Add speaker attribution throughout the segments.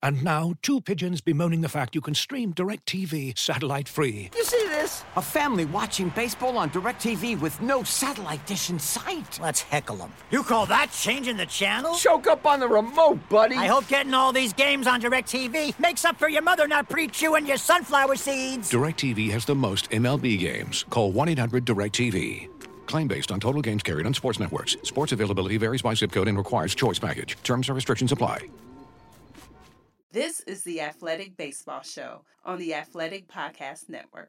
Speaker 1: And now, two pigeons bemoaning the fact you can stream DirecTV satellite-free.
Speaker 2: You see this? A family watching baseball on DirecTV with no satellite dish in sight.
Speaker 3: Let's heckle them. You call that changing the channel?
Speaker 2: Choke up on the remote, buddy.
Speaker 3: I hope getting all these games on DirecTV makes up for your mother not pre-chewing your sunflower seeds.
Speaker 1: DirecTV has the most MLB games. Call 1-800-DirecTV. Claim based on total games carried on sports networks. Sports availability varies by zip code and requires choice package. Terms and restrictions apply.
Speaker 4: This is the Athletic Baseball Show on the Athletic Podcast Network.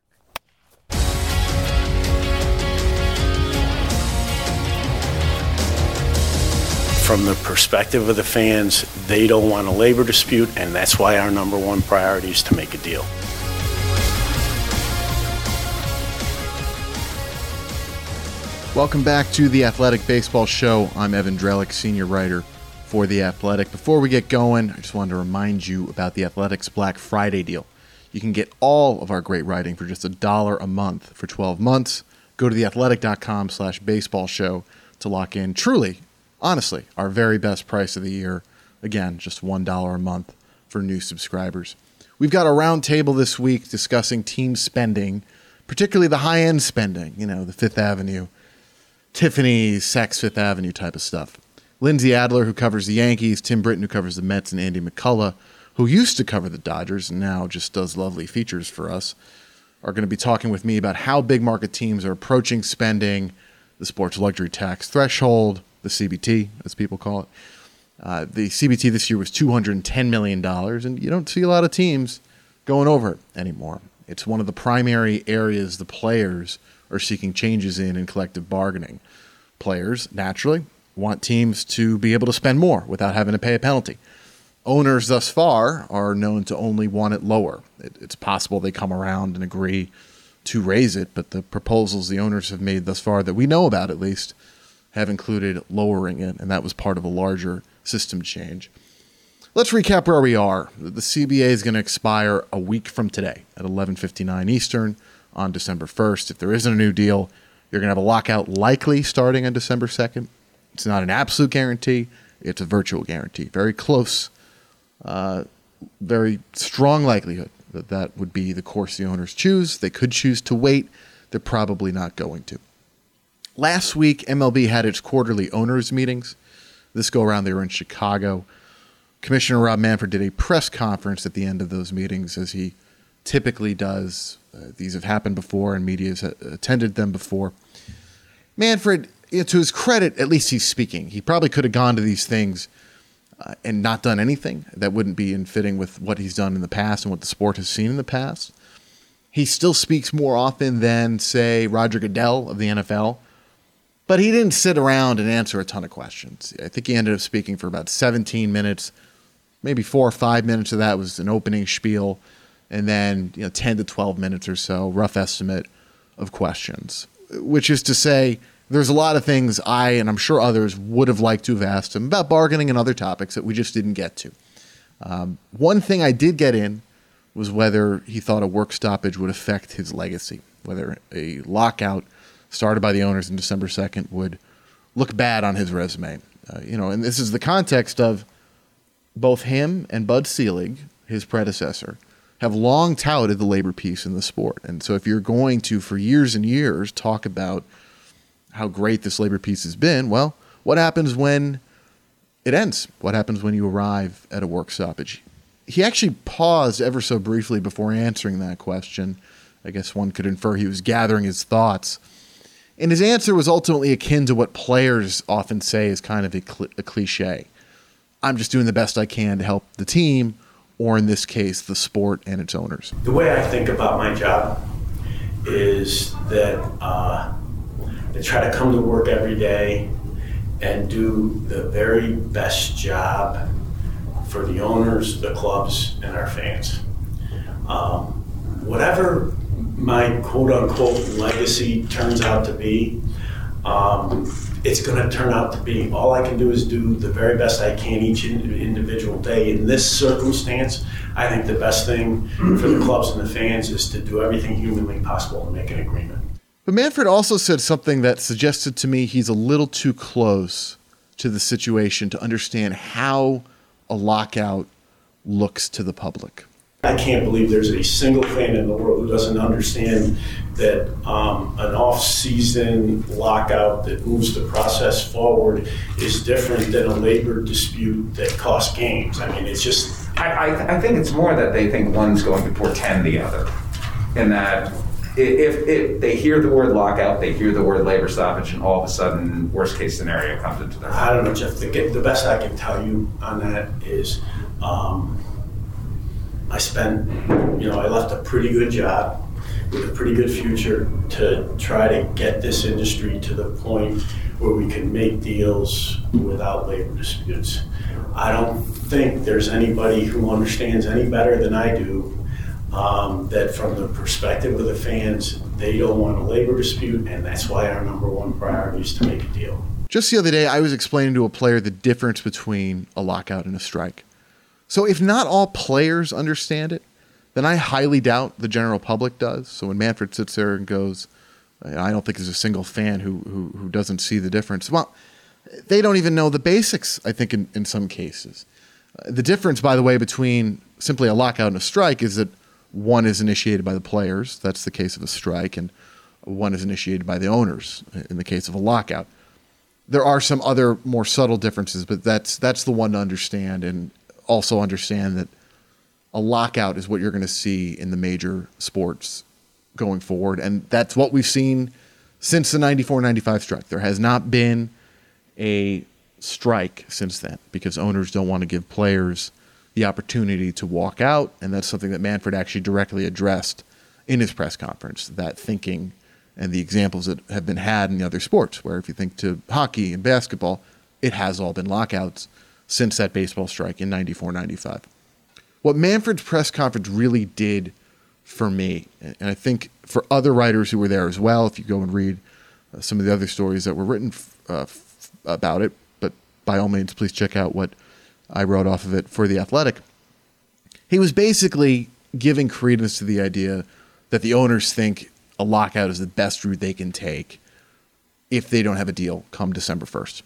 Speaker 5: From the perspective of the fans, they don't want a labor dispute, and that's why our number one priority is to make a deal.
Speaker 6: Welcome back to the Athletic Baseball Show. I'm Evan Drellick, senior writer for The Athletic. Before we get going, I just wanted to remind you about The Athletic's Black Friday deal. You can get all of our great writing for just $1 a month for 12 months. Go to theathletic.com/baseball show to lock in truly, honestly, our very best price of the year. Again, just $1 a month for new subscribers. We've got a round table this week discussing team spending, particularly the high-end spending, the Fifth Avenue, Tiffany's, Saks Fifth Avenue type of stuff. Lindsay Adler, who covers the Yankees, Tim Britton, who covers the Mets, and Andy McCullough, who used to cover the Dodgers and now just does lovely features for us, are going to be talking with me about how big market teams are approaching spending, the sports luxury tax threshold, the CBT, as people call it. The CBT this year was $210 million, and you don't see a lot of teams going over it anymore. It's one of the primary areas the players are seeking changes in collective bargaining. Players, naturally, want teams to be able to spend more without having to pay a penalty. Owners thus far are known to only want it lower. It's possible they come around and agree to raise it, but the proposals the owners have made thus far that we know about at least have included lowering it, and that was part of a larger system change. Let's recap where we are. The CBA is going to expire a week from today at 11:59 Eastern on December 1st. If there isn't a new deal, you're going to have a lockout likely starting on December 2nd. It's not an absolute guarantee. It's a virtual guarantee. Very close, very strong likelihood that that would be the course the owners choose. They could choose to wait. They're probably not going to. Last week, MLB had its quarterly owners meetings. This go around, they were in Chicago. Commissioner Rob Manfred did a press conference at the end of those meetings, as he typically does. These have happened before, and media has attended them before. Manfred, to his credit, at least he's speaking. He probably could have gone to these things and not done anything. That wouldn't be in fitting with what he's done in the past and what the sport has seen in the past. He still speaks more often than, say, Roger Goodell of the NFL. But he didn't sit around and answer a ton of questions. I think he ended up speaking for about 17 minutes. Maybe 4 or 5 minutes of that was an opening spiel. And then 10 to 12 minutes or so, rough estimate, of questions. Which is to say, there's a lot of things I, and I'm sure others, would have liked to have asked him about bargaining and other topics that we just didn't get to. One thing I did get in was whether he thought a work stoppage would affect his legacy, whether a lockout started by the owners on December 2nd would look bad on his resume. And this is the context of both him and Bud Selig, his predecessor, have long touted the labor peace in the sport. And so if you're going to, for years and years, talk about how great this labor peace has been, well, what happens when it ends? What happens when you arrive at a work stoppage? He actually paused ever so briefly before answering that question. I guess one could infer he was gathering his thoughts. And his answer was ultimately akin to what players often say is kind of a cliche. I'm just doing the best I can to help the team, or in this case, the sport and its owners.
Speaker 5: The way I think about my job is that I try to come to work every day and do the very best job for the owners, the clubs, and our fans. Whatever my quote-unquote legacy turns out to be, it's going to turn out to be. All I can do is do the very best I can each individual day. In this circumstance, I think the best thing for the clubs and the fans is to do everything humanly possible to make an agreement.
Speaker 6: But Manfred also said something that suggested to me he's a little too close to the situation to understand how a lockout looks to the public.
Speaker 5: I can't believe there's a single fan in the world who doesn't understand that an off-season lockout that moves the process forward is different than a labor dispute that costs games. I mean, it's just...
Speaker 7: I think it's more that they think one's going to portend the other. And that if they hear the word lockout, they hear the word labor stoppage, and all of a sudden, worst-case scenario comes into their mind.
Speaker 5: I don't know, Jeff. The best I can tell you on that is... I left a pretty good job with a pretty good future to try to get this industry to the point where we can make deals without labor disputes. I don't think there's anybody who understands any better than I do that from the perspective of the fans, they don't want a labor dispute, and that's why our number one priority is to make a deal.
Speaker 6: Just the other day, I was explaining to a player the difference between a lockout and a strike. So if not all players understand it, then I highly doubt the general public does. So when Manfred sits there and goes, I don't think there's a single fan who doesn't see the difference. Well, they don't even know the basics, I think, in some cases. The difference, by the way, between simply a lockout and a strike is that one is initiated by the players. That's the case of a strike. And one is initiated by the owners in the case of a lockout. There are some other more subtle differences, but that's the one to understand, and also understand that a lockout is what you're going to see in the major sports going forward. And that's what we've seen since the 94-95 strike. There has not been a strike since then because owners don't want to give players the opportunity to walk out. And that's something that Manfred actually directly addressed in his press conference, that thinking and the examples that have been had in the other sports, where if you think to hockey and basketball, it has all been lockouts since that baseball strike in 94-95. What Manfred's press conference really did for me, and I think for other writers who were there as well, if you go and read some of the other stories that were written about it, but by all means, please check out what I wrote off of it for The Athletic. He was basically giving credence to the idea that the owners think a lockout is the best route they can take if they don't have a deal come December 1st.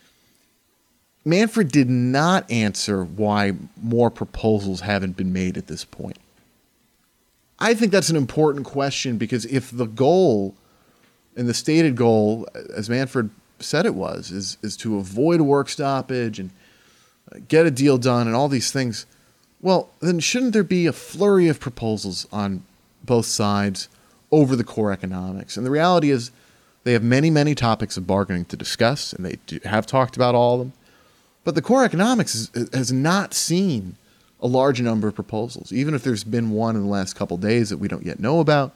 Speaker 6: Manfred did not answer why more proposals haven't been made at this point. I think that's an important question because if the goal, and the stated goal, as Manfred said it was, is to avoid a work stoppage and get a deal done and all these things, well, then shouldn't there be a flurry of proposals on both sides over the core economics? And the reality is they have many, many topics of bargaining to discuss, and they have talked about all of them. But the core economics has not seen a large number of proposals. Even if there's been one in the last couple of days that we don't yet know about,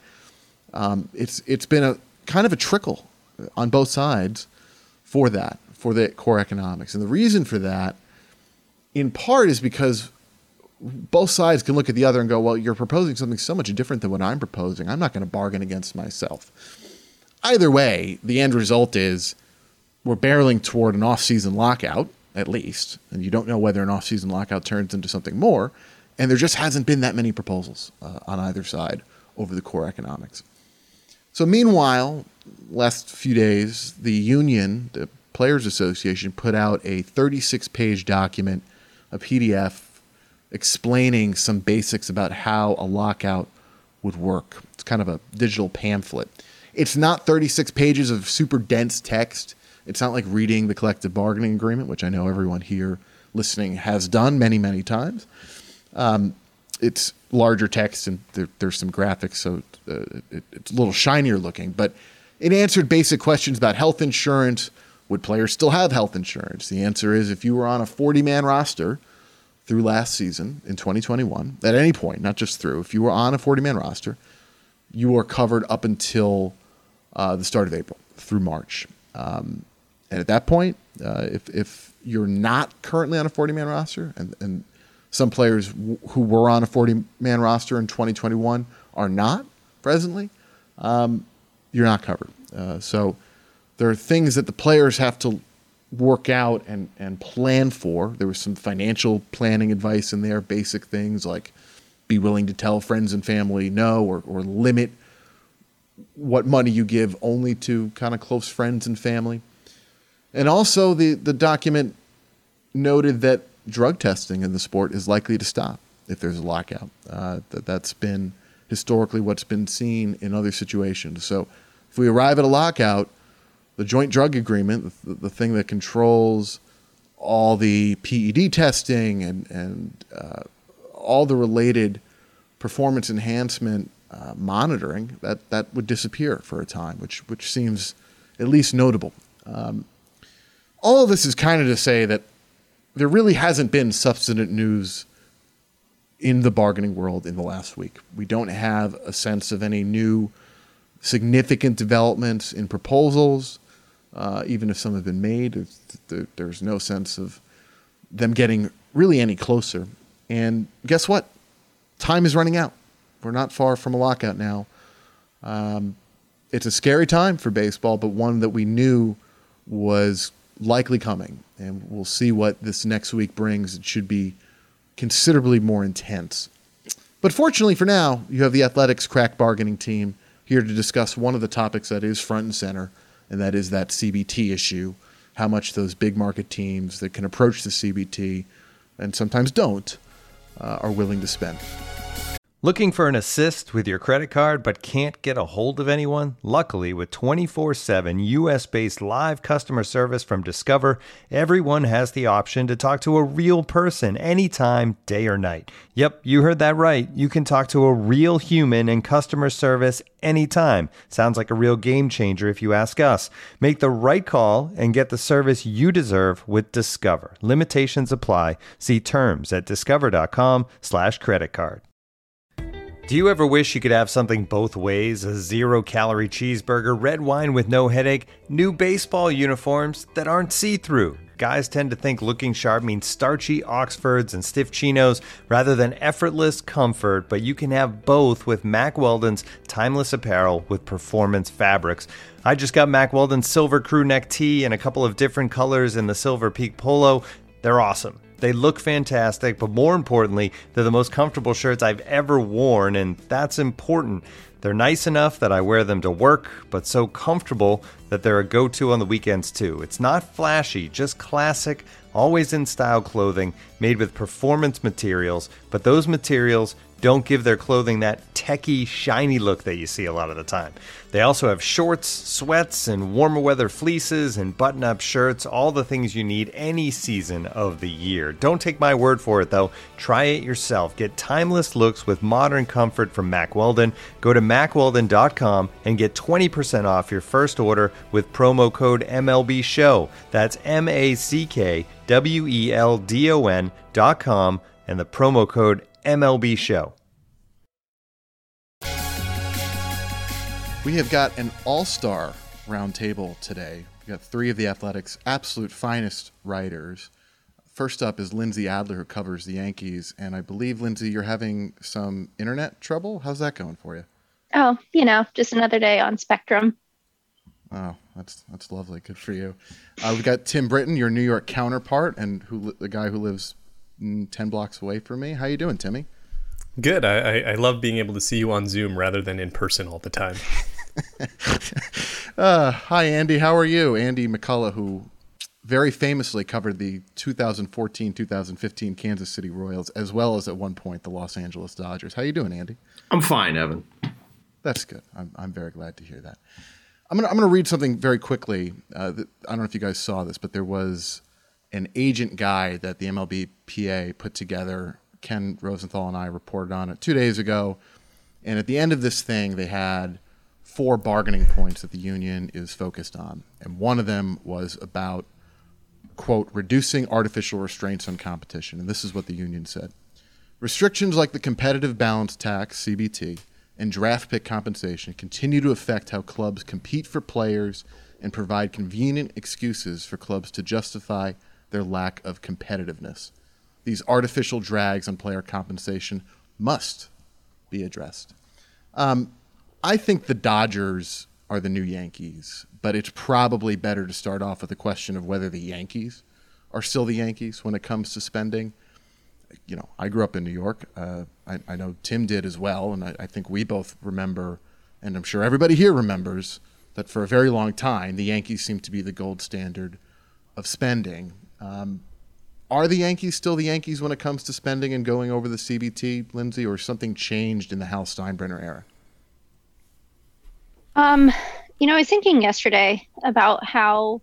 Speaker 6: it's been a kind of a trickle on both sides for the core economics. And the reason for that, in part, is because both sides can look at the other and go, well, you're proposing something so much different than what I'm proposing. I'm not going to bargain against myself. Either way, the end result is we're barreling toward an off-season lockout, at least, and you don't know whether an off-season lockout turns into something more, and there just hasn't been that many proposals on either side over the core economics. So meanwhile, last few days, the union, the Players Association, put out a 36-page document, a PDF, explaining some basics about how a lockout would work. It's kind of a digital pamphlet. It's not 36 pages of super dense text. It's not like reading the collective bargaining agreement, which I know everyone here listening has done many, many times. It's larger text and there's some graphics, so it's a little shinier looking. But it answered basic questions about health insurance. Would players still have health insurance? The answer is if you were on a 40-man roster through last season in 2021, at any point, not just through, if you were on a 40-man roster, you were covered up until the start of April through March. And at that point, if you're not currently on a 40-man roster, and some players who were on a 40-man roster in 2021 are not presently, you're not covered. So there are things that the players have to work out and plan for. There was some financial planning advice in there, basic things like be willing to tell friends and family no, or limit what money you give only to kind of close friends and family. And also the document noted that drug testing in the sport is likely to stop if there's a lockout. That's been historically what's been seen in other situations. So if we arrive at a lockout, the joint drug agreement, the thing that controls all the PED testing and all the related performance enhancement monitoring, that would disappear for a time, which seems at least notable. All of this is kind of to say that there really hasn't been substantive news in the bargaining world in the last week. We don't have a sense of any new significant developments in proposals, even if some have been made. There's no sense of them getting really any closer. And guess what? Time is running out. We're not far from a lockout now. It's a scary time for baseball, but one that we knew was likely coming. And we'll see what this next week brings. It should be considerably more intense. But fortunately for now, you have the Athletics crack bargaining team here to discuss one of the topics that is front and center, and that is that CBT issue, how much those big market teams that can approach the CBT and sometimes don't are willing to spend.
Speaker 8: Looking for an assist with your credit card but can't get a hold of anyone? Luckily, with 24/7 US-based live customer service from Discover, everyone has the option to talk to a real person anytime, day or night. Yep, you heard that right. You can talk to a real human in customer service anytime. Sounds like a real game changer if you ask us. Make the right call and get the service you deserve with Discover. Limitations apply. See terms at discover.com/creditcard. Do you ever wish you could have something both ways? A 0-calorie cheeseburger, red wine with no headache, new baseball uniforms that aren't see-through. Guys tend to think looking sharp means starchy Oxfords and stiff chinos rather than effortless comfort, but you can have both with Mack Weldon's timeless apparel with performance fabrics. I just got Mack Weldon's silver crew neck tee and a couple of different colors in the Silver Peak polo. They're awesome. They look fantastic, but more importantly, they're the most comfortable shirts I've ever worn, and that's important. They're nice enough that I wear them to work, but so comfortable that they're a go-to on the weekends too. It's not flashy, just classic, always in style clothing made with performance materials, but those materials don't give their clothing that techie, shiny look that you see a lot of the time. They also have shorts, sweats, and warmer weather fleeces and button-up shirts, all the things you need any season of the year. Don't take my word for it, though. Try it yourself. Get timeless looks with modern comfort from Mack Weldon. Go to MackWeldon.com and get 20% off your first order with promo code MLBSHOW. That's MackWeldon.com and the promo code MLB Show.
Speaker 6: We have got an all-star roundtable today. We got three of the Athletics' absolute finest writers. First up is Lindsay Adler, who covers the Yankees. And I believe, Lindsay, you're having some internet trouble. How's that going for you?
Speaker 9: Oh, just another day on Spectrum.
Speaker 6: Oh, that's lovely. Good for you. We've got Tim Britton, your New York counterpart, and the guy who lives 10 blocks away from me. How you doing, Timmy?
Speaker 10: Good. I love being able to see you on Zoom rather than in person all the time.
Speaker 6: Hi, Andy. How are you? Andy McCullough, who very famously covered the 2014-2015 Kansas City Royals, as well as at one point the Los Angeles Dodgers. How you doing, Andy?
Speaker 11: I'm fine, Evan.
Speaker 6: That's good. I'm very glad to hear that. I'm gonna read something very quickly. I don't know if you guys saw this, but there was an agent guide that the MLBPA put together. Ken Rosenthal and I reported on it 2 days ago. And at the end of this thing, they had 4 bargaining points that the union is focused on. And one of them was about, quote, reducing artificial restraints on competition. And this is what the union said. Restrictions like the competitive balance tax, CBT, and draft pick compensation continue to affect how clubs compete for players and provide convenient excuses for clubs to justify their lack of competitiveness. These artificial drags on player compensation must be addressed. I think the Dodgers are the new Yankees, but it's probably better to start off with the question of whether the Yankees are still the Yankees when it comes to spending. I grew up in New York. I know Tim did as well, and I think we both remember, and I'm sure everybody here remembers, that for a very long time, the Yankees seemed to be the gold standard of spending. Are the Yankees still the Yankees when it comes to spending and going over the CBT, Lindsay, or something changed in the Hal Steinbrenner era?
Speaker 9: I was thinking yesterday about how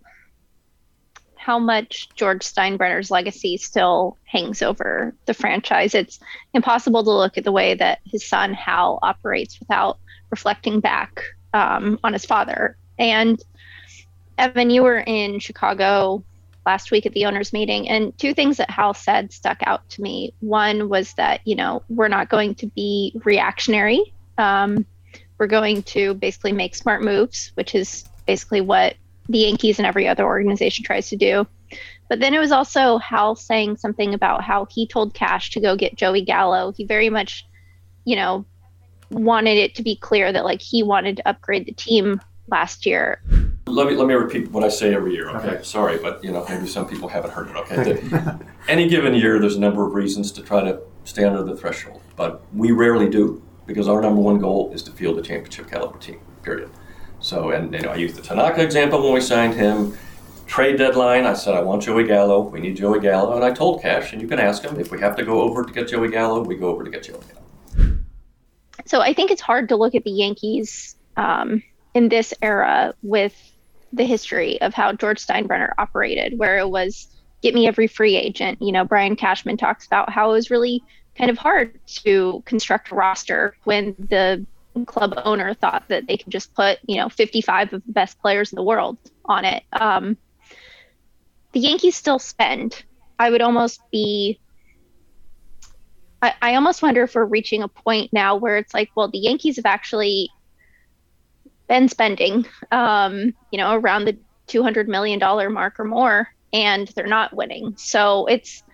Speaker 9: much George Steinbrenner's legacy still hangs over the franchise. It's impossible to look at the way that his son Hal operates without reflecting back on his father. And Evan, you were in Chicago last week at the owners meeting, and two things that Hal said stuck out to me. One was that, we're not going to be reactionary. We're going to basically make smart moves, which is basically what the Yankees and every other organization tries to do. But then it was also Hal saying something about how he told Cash to go get Joey Gallo. He very much, wanted it to be clear that he wanted to upgrade the team last year.
Speaker 11: Let me repeat what I say every year, okay? Sorry, but maybe some people haven't heard it, okay? Any given year, there's a number of reasons to try to stay under the threshold, but we rarely do, because our number one goal is to field a championship caliber team, period. So, and I used the Tanaka example when we signed him. Trade deadline, I said, I want Joey Gallo. We need Joey Gallo. And I told Cash, and you can ask him, if we have to go over to get Joey Gallo, we go over to get Joey Gallo.
Speaker 9: So I think it's hard to look at the Yankees in this era with the history of how George Steinbrenner operated, where it was get me every free agent. Brian Cashman talks about how it was really kind of hard to construct a roster when the club owner thought that they could just put 55 of the best players in the world on it. The Yankees still spend. I would almost be I almost wonder if we're reaching a point now where it's the Yankees have actually been spending around the $200 million mark or more, and they're not winning. So it's,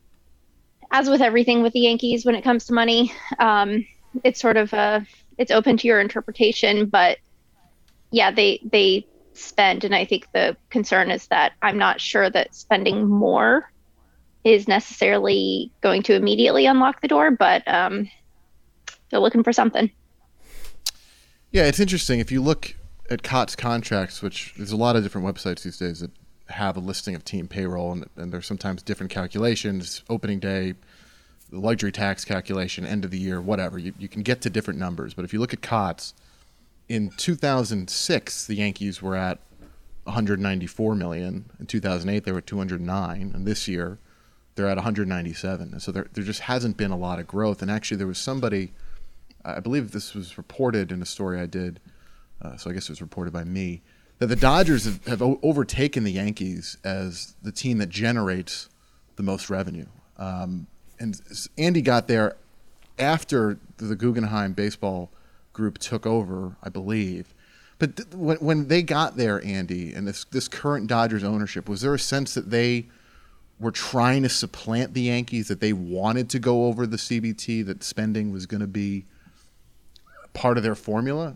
Speaker 9: as with everything with the Yankees when it comes to money, it's sort of it's open to your interpretation, but yeah, they spend. And I think the concern is that I'm not sure that spending more is necessarily going to immediately unlock the door, but they're looking for something.
Speaker 6: Yeah, it's interesting. If you look at Cott's contracts, which there's a lot of different websites these days that have a listing of team payroll, and there's sometimes different calculations, opening day, the luxury tax calculation, end of the year, whatever. You can get to different numbers. But if you look at Cott's, in 2006, the Yankees were at $194 million. In 2008, they were at $209. And this year, they're at $197. And so there just hasn't been a lot of growth. And actually, there was somebody, I believe this was reported in a story I did, so I guess it was reported by me, that the Dodgers have overtaken the Yankees as the team that generates the most revenue. And Andy got there after the Guggenheim baseball group took over, I believe. But when they got there, Andy, and this current Dodgers ownership, was there a sense that they were trying to supplant the Yankees, that they wanted to go over the CBT, that spending was going to be part of their formula?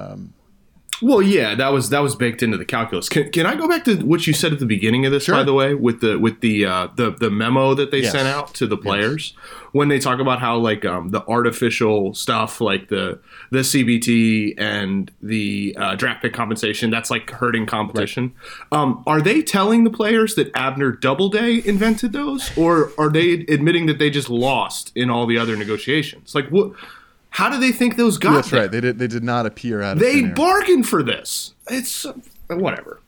Speaker 12: Well, yeah, that was baked into the calculus. Can I go back to what you said at the beginning of this,
Speaker 6: Sure.
Speaker 12: by the way, with the memo that they
Speaker 6: Yes.
Speaker 12: sent out to the players, when they talk about how the artificial stuff like the CBT and the draft pick compensation, that's hurting competition. Right. Are they telling the players that Abner Doubleday invented those, or are they admitting that they just lost in all the other negotiations? What? How do they think those got
Speaker 6: That's
Speaker 12: there?
Speaker 6: right. They did not appear out of
Speaker 12: They
Speaker 6: thin air.
Speaker 12: bargained for this. It's whatever.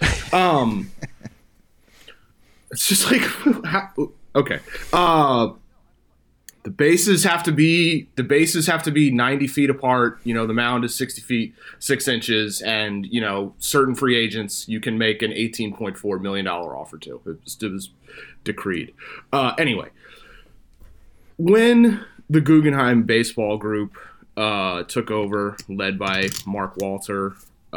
Speaker 12: It's just okay. The bases have to be 90 feet apart. The mound is 60 feet 6 inches, and certain free agents you can make an $18.4 million offer to. It was decreed. Anyway, when the Guggenheim Baseball Group took over, led by Mark Walter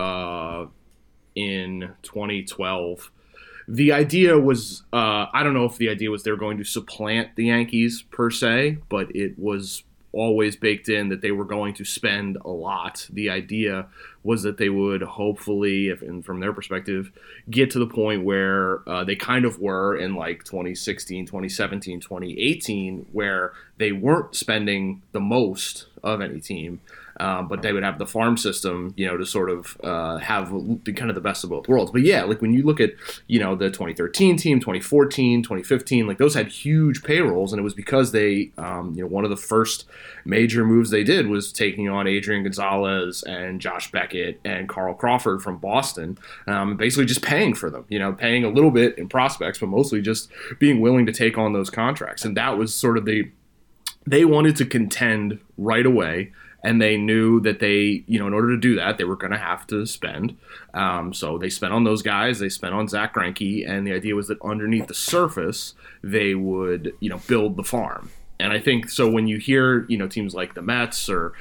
Speaker 12: in 2012. The idea was, I don't know if the idea was they were going to supplant the Yankees per se, but it was always baked in that they were going to spend a lot. The idea was that they would hopefully, and from their perspective, get to the point where they kind of were in like 2016, 2017, 2018, where they weren't spending the most of any team, but they would have the farm system, to sort of have the kind of the best of both worlds. But yeah, like when you look at, the 2013 team, 2014, 2015, like those had huge payrolls, and it was because they, one of the first major moves they did was taking on Adrian Gonzalez and Josh Beckett and Carl Crawford from Boston, basically just paying for them, paying a little bit in prospects, but mostly just being willing to take on those contracts. And that was sort of they wanted to contend right away. And they knew that they, in order to do that, they were going to have to spend. So they spent on those guys. They spent on Zach Greinke. And the idea was that underneath the surface, they would, build the farm. And I think so when you hear, teams like the Mets or,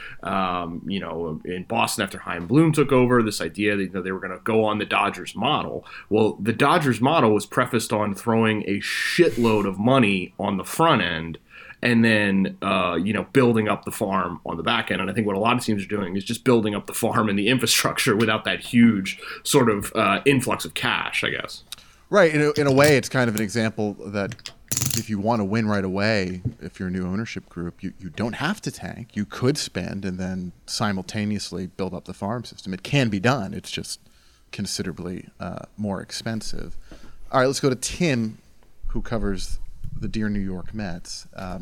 Speaker 12: in Boston after Chaim Bloom took over, this idea that they were going to go on the Dodgers model. Well, the Dodgers model was prefaced on throwing a shitload of money on the front end and then, building up the farm on the back end. And I think what a lot of teams are doing is just building up the farm and the infrastructure without that huge sort of influx of cash, I guess.
Speaker 6: Right. In a way, it's kind of an example that if you want to win right away, if you're a new ownership group, you don't have to tank. You could spend and then simultaneously build up the farm system. It can be done. It's just considerably more expensive. All right, let's go to Tim, who covers the dear New York Mets.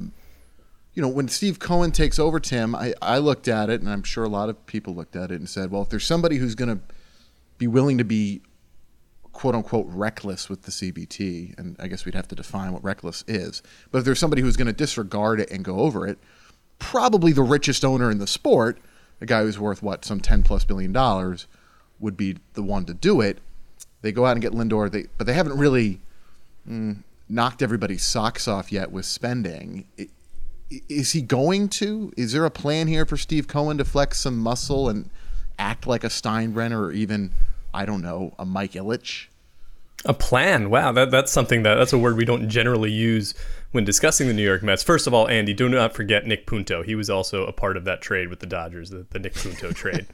Speaker 6: When Steve Cohen takes over, Tim, I looked at it, and I'm sure a lot of people looked at it and said, well, if there's somebody who's going to be willing to be quote-unquote reckless with the CBT, and I guess we'd have to define what reckless is, but if there's somebody who's going to disregard it and go over it, probably the richest owner in the sport, a guy who's worth, some $10+ billion, would be the one to do it. They go out and get Lindor, but they haven't really knocked everybody's socks off yet with spending. Is he going to? Is there a plan here for Steve Cohen to flex some muscle and act like a Steinbrenner or even, I don't know, a Mike Ilitch?
Speaker 10: A plan? Wow, that's something that's a word we don't generally use when discussing the New York Mets. First of all, Andy, do not forget Nick Punto. He was also a part of that trade with the Dodgers, the Nick Punto trade.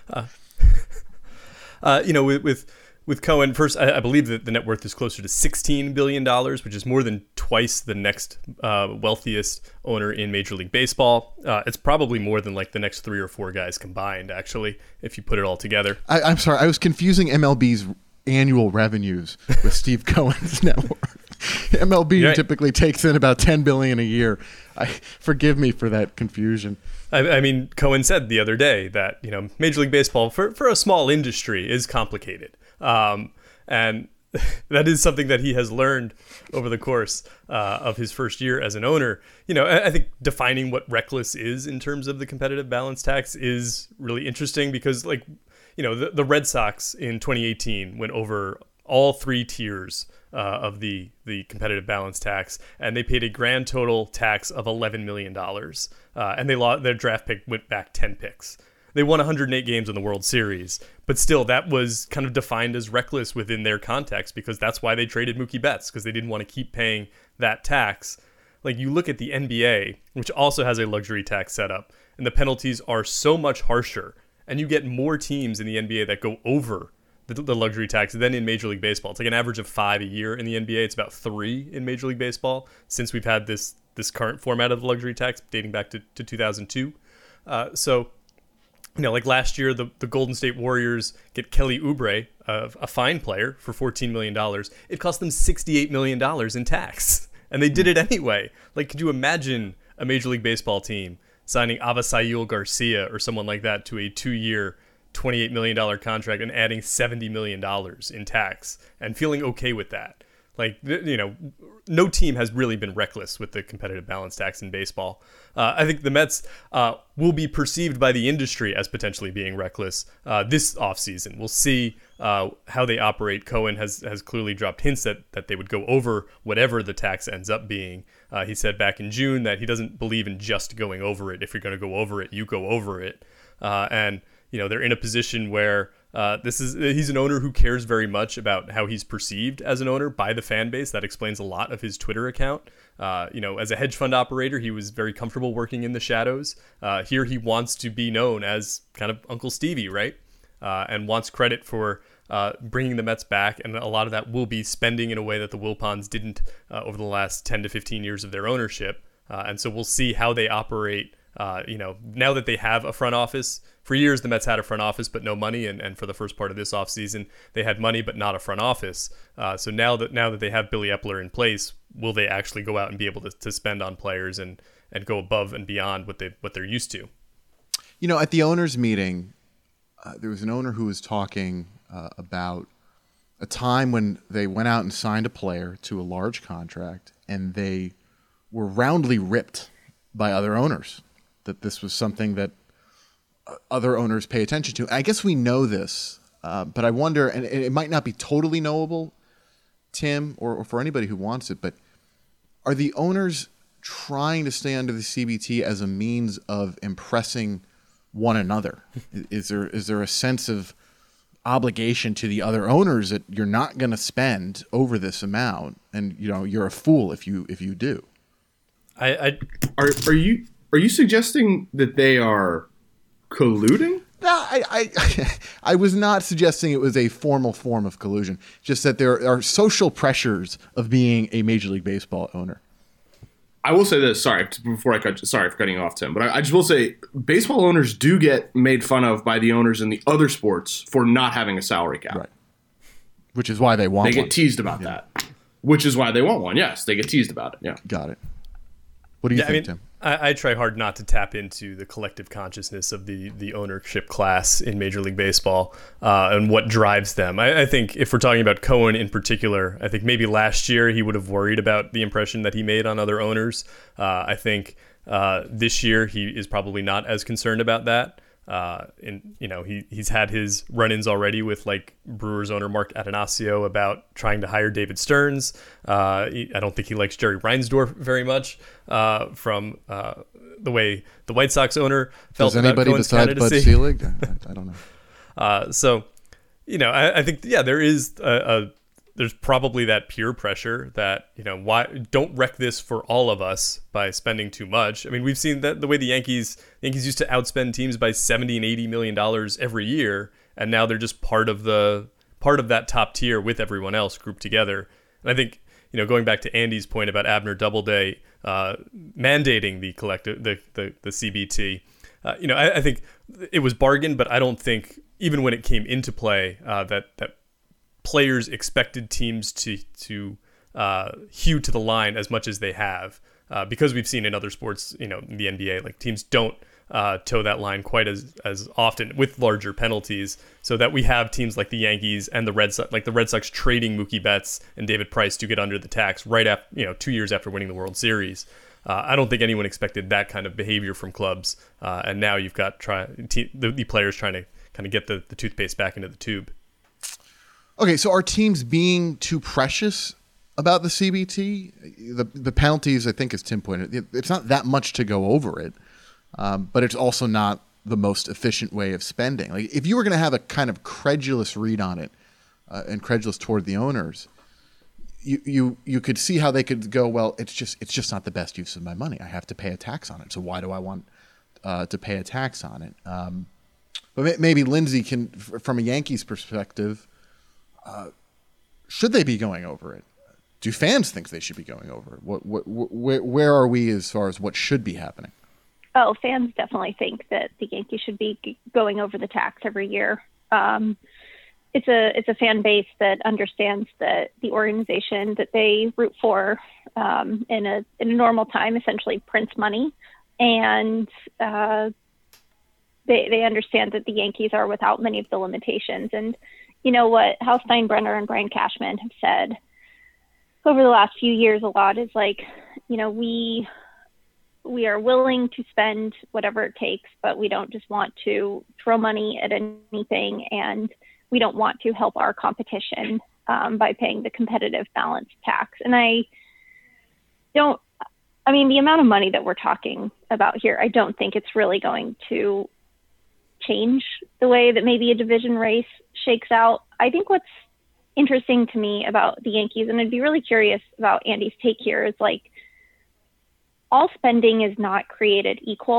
Speaker 10: With Cohen, first, I believe that the net worth is closer to $16 billion, which is more than twice the next wealthiest owner in Major League Baseball. It's probably more than like the next 3 or 4 guys combined, actually, if you put it all together.
Speaker 6: I'm sorry, I was confusing MLB's annual revenues with Steve Cohen's net worth. MLB typically takes in about $10 billion a year. Forgive me for that confusion.
Speaker 10: I mean, Cohen said the other day that Major League Baseball for a small industry is complicated. And that is something that he has learned over the course of his first year as an owner. I think defining what reckless is in terms of the competitive balance tax is really interesting because, the Red Sox in 2018 went over all 3 tiers of the competitive balance tax, and they paid a grand total tax of $11 million. And their draft pick went back 10 picks. They won 108 games in the World Series, but still that was kind of defined as reckless within their context because that's why they traded Mookie Betts, because they didn't want to keep paying that tax. Like you look at the NBA, which also has a luxury tax setup, and the penalties are so much harsher, and you get more teams in the NBA that go over the luxury tax than in Major League Baseball. It's like an average of 5 a year in the NBA. It's about 3 in Major League Baseball since we've had this current format of the luxury tax dating back to 2002. Like last year, the Golden State Warriors get Kelly Oubre, a fine player, for $14 million. It cost them $68 million in tax, and they did it anyway. Like, could you imagine a Major League Baseball team signing Avisail Garcia or someone like that to a 2-year, $28 million contract and adding $70 million in tax and feeling okay with that? Like, no team has really been reckless with the competitive balance tax in baseball. I think the Mets will be perceived by the industry as potentially being reckless this offseason. We'll see how they operate. Cohen has clearly dropped hints that they would go over whatever the tax ends up being. He said back in June that he doesn't believe in just going over it. If you're going to go over it, you go over it. And they're in a position where he's an owner who cares very much about how he's perceived as an owner by the fan base. That explains a lot of his Twitter account. As a hedge fund operator, he was very comfortable working in the shadows. Here he wants to be known as kind of Uncle Stevie, right? and wants credit for bringing the Mets back, and a lot of that will be spending in a way that the Wilpons didn't over the last 10 to 15 years of their ownership. And so we'll see how they operate, now that they have a front office. For years, the Mets had a front office but no money, and for the first part of this offseason, they had money but not a front office. So now that they have Billy Epler in place, will they actually go out and be able to spend on players and go above and beyond what they're used to?
Speaker 6: At the owners' meeting, there was an owner who was talking about a time when they went out and signed a player to a large contract, and they were roundly ripped by other owners, that this was something that other owners pay attention to. I guess we know this, but I wonder, and it might not be totally knowable, Tim, or for anybody who wants it, but are the owners trying to stay under the CBT as a means of impressing one another? Is there a sense of obligation to the other owners that you're not going to spend over this amount, and you're a fool if you do?
Speaker 12: Are you suggesting that they are colluding?
Speaker 6: No, I was not suggesting it was a formal form of collusion. Just that there are social pressures of being a Major League Baseball owner.
Speaker 12: I will say this. Sorry for cutting you off, Tim. But I just will say, baseball owners do get made fun of by the owners in the other sports for not having a salary cap.
Speaker 6: Right. Which is why they want one.
Speaker 12: They get teased about that. Which is why they want one. Yes, they get teased about it. Yeah.
Speaker 6: Got it. What do you think, Tim?
Speaker 10: I try hard not to tap into the collective consciousness of the ownership class in Major League Baseball and what drives them. I think if we're talking about Cohen in particular, I think maybe last year he would have worried about the impression that he made on other owners. I think this year he is probably not as concerned about that. He's had his run-ins already with like Brewers owner Mark Atanasio about trying to hire David Stearns. I don't think he likes Jerry Reinsdorf very much from the way the White Sox owner felt about Cohen's candidacy.
Speaker 6: Does anybody besides Bud Selig? I don't know.
Speaker 10: I think there is there's probably that peer pressure that, why don't wreck this for all of us by spending too much. I mean, we've seen that the way the Yankees used to outspend teams by $70 and $80 million every year, and now they're just part of that top tier with everyone else grouped together. And I think, going back to Andy's point about Abner Doubleday mandating the collective, the CBT, I think it was bargained, but I don't think even when it came into play that players expected teams to hew to the line as much as they have, because we've seen in other sports, in the NBA, like teams don't toe that line quite as often with larger penalties, so that we have teams like the Yankees and the Red Sox trading Mookie Betts and David Price to get under the tax right after 2 years after winning the World Series. I don't think anyone expected that kind of behavior from clubs, and now you've got the players trying to kind of get the toothpaste back into the tube.
Speaker 6: Okay, so are teams being too precious about the CBT? The penalties, I think, as Tim pointed, it's not that much to go over it, but it's also not the most efficient way of spending. Like, if you were going to have a kind of credulous read on it, and credulous toward the owners, you could see how they could go, well, it's just not the best use of my money. I have to pay a tax on it, so why do I want to pay a tax on it? But maybe Lindsay can, from a Yankees perspective, should they be going over it? Do fans think they should be going over it? Where are we as far as what should be happening?
Speaker 9: Oh, fans definitely think that the Yankees should be going over the tax every year. It's a fan base that understands that the organization that they root for in a normal time essentially prints money, and they understand that the Yankees are without many of the limitations. And what Hal Steinbrenner and Brian Cashman have said over the last few years a lot is like, we are willing to spend whatever it takes, but we don't just want to throw money at anything, and we don't want to help our competition by paying the competitive balance tax. And the amount of money that we're talking about here, I don't think it's really going to change the way that maybe a division race shakes out. I think what's interesting to me about the Yankees, and I'd be really curious about Andy's take here, is like, all spending is not created equal.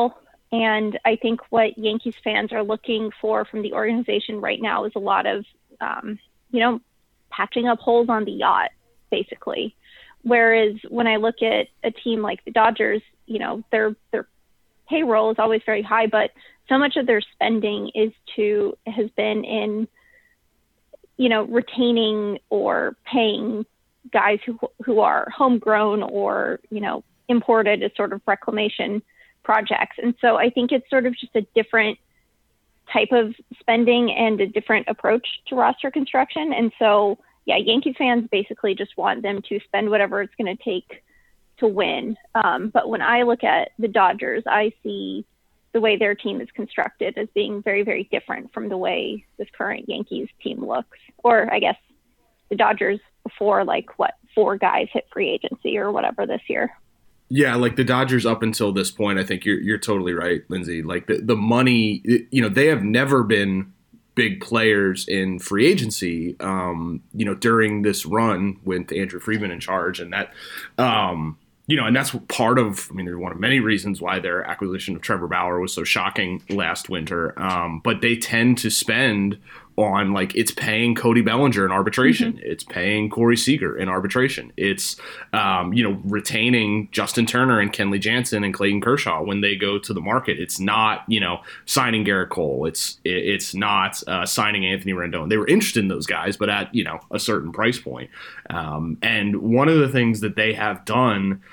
Speaker 9: And I think what Yankees fans are looking for from the organization right now is a lot of, patching up holes on the yacht, basically. Whereas when I look at a team like the Dodgers, their payroll is always very high, but so much of their spending has been in, retaining or paying guys who are homegrown or, imported as sort of reclamation projects. And so I think it's sort of just a different type of spending and a different approach to roster construction. And so, yeah, Yankees fans basically just want them to spend whatever it's going to take to win. But when I look at the Dodgers, I see the way their team is constructed as being very, very different from the way this current Yankees team looks. Or I guess the Dodgers before, 4 guys hit free agency or whatever this year.
Speaker 12: Yeah, like the Dodgers up until this point, I think you're totally right, Lindsay. Like the money, they have never been big players in free agency, during this run with Andrew Friedman in charge. And that, and that's part of, they're one of many reasons why their acquisition of Trevor Bauer was so shocking last winter. But they tend to spend on it's paying Cody Bellinger in arbitration. Mm-hmm. It's paying Corey Seager in arbitration. It's, retaining Justin Turner and Kenley Jansen and Clayton Kershaw when they go to the market. It's not, signing Garrett Cole. It's not signing Anthony Rendon. They were interested in those guys, but at, a certain price point. And one of the things that they have done,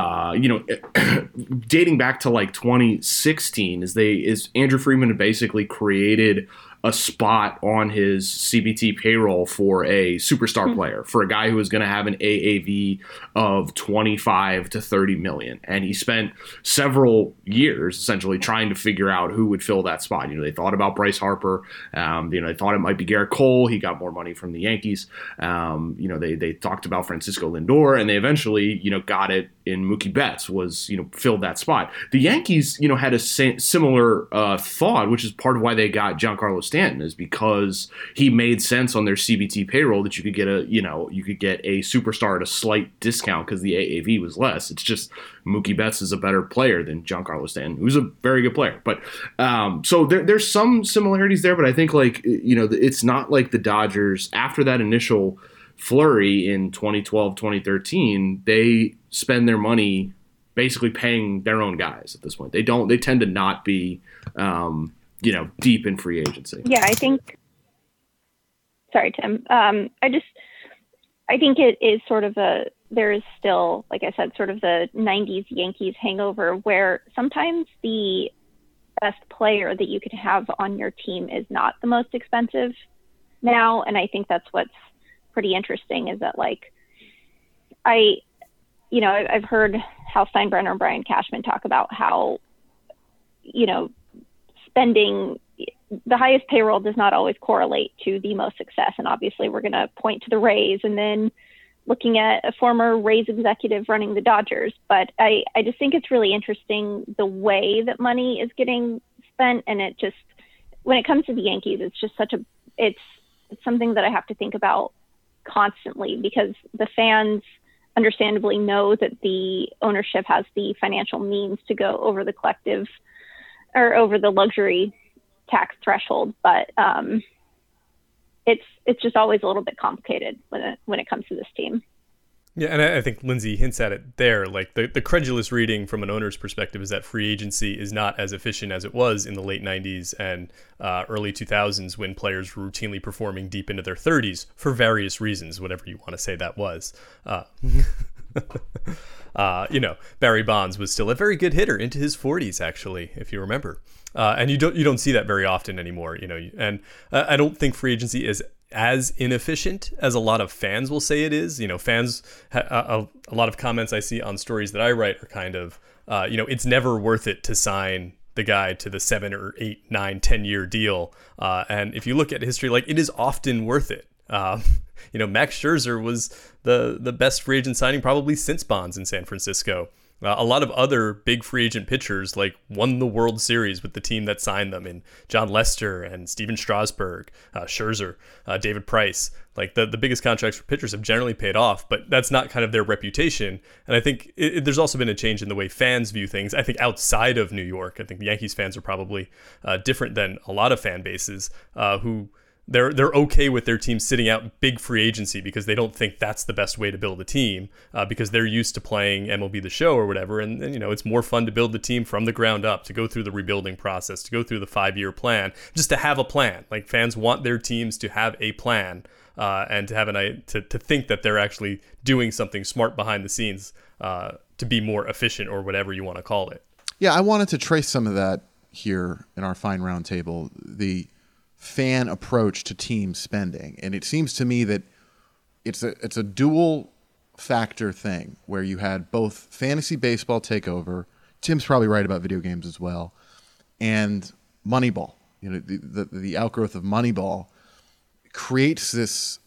Speaker 12: dating back to 2016 is Andrew Friedman basically created a spot on his CBT payroll for a superstar player, for a guy who was going to have an AAV of 25 to 30 million. And he spent several years essentially trying to figure out who would fill that spot. They thought about Bryce Harper. They thought it might be Garrett Cole. He got more money from the Yankees. They talked about Francisco Lindor, and they eventually, got it in Mookie Betts filled that spot. The Yankees, had a similar thought, which is part of why they got Giancarlo Stanton, is because he made sense on their CBT payroll that you could get a superstar at a slight discount because the AAV was less. It's just Mookie Betts is a better player than Giancarlo Stanton, who's a very good player. But so there's some similarities there, but I think it's not like the Dodgers after that initial flurry in 2012, 2013, they spend their money basically paying their own guys at this point. They tend to not be, deep in free agency.
Speaker 9: Yeah, I think, sorry, Tim. I think it is sort of there is still, like I said, sort of the 90s Yankees hangover where sometimes the best player that you could have on your team is not the most expensive now. And I think that's what's pretty interesting is that I've heard Hal Steinbrenner and Brian Cashman talk about how, spending the highest payroll does not always correlate to the most success. And obviously we're going to point to the Rays and then looking at a former Rays executive running the Dodgers. But I just think it's really interesting the way that money is getting spent. And it just, when it comes to the Yankees, it's just it's something that I have to think about constantly because the fans understandably know that the ownership has the financial means to go over the collective or over the luxury tax threshold, but it's just always a little bit complicated when it comes to this team.
Speaker 10: Yeah, and I think Lindsay hints at it there. The credulous reading from an owner's perspective is that free agency is not as efficient as it was in the late 90s and early 2000s when players were routinely performing deep into their 30s for various reasons, whatever you want to say that was. Barry Bonds was still a very good hitter into his 40s, actually, if you remember. And you don't see that very often anymore, and I don't think free agency is as inefficient as a lot of fans will say it is. Fans, a lot of comments I see on stories that I write are kind of, it's never worth it to sign the guy to the 7 or 8, 9, 10-year deal. And if you look at history, it is often worth it. Max Scherzer was the best free agent signing probably since Bonds in San Francisco. A lot of other big free agent pitchers won the World Series with the team that signed them in John Lester and Steven Strasburg, Scherzer, David Price. Like the biggest contracts for pitchers have generally paid off, but that's not kind of their reputation. And I think there's also been a change in the way fans view things. I think outside of New York, I think the Yankees fans are probably different than a lot of fan bases who they're okay with their team sitting out big free agency because they don't think that's the best way to build a team because they're used to playing MLB The Show or whatever. And it's more fun to build the team from the ground up, to go through the rebuilding process, to go through the 5-year plan, just to have a plan. Like fans want their teams to have a plan and to have to think that they're actually doing something smart behind the scenes to be more efficient or whatever you want to call it.
Speaker 6: Yeah, I wanted to trace some of that here in our fine round table. The fan approach to team spending, and it seems to me that it's a dual factor thing where you had both fantasy baseball take over. Tim's probably right about video games as well, and Moneyball. The outgrowth of Moneyball creates this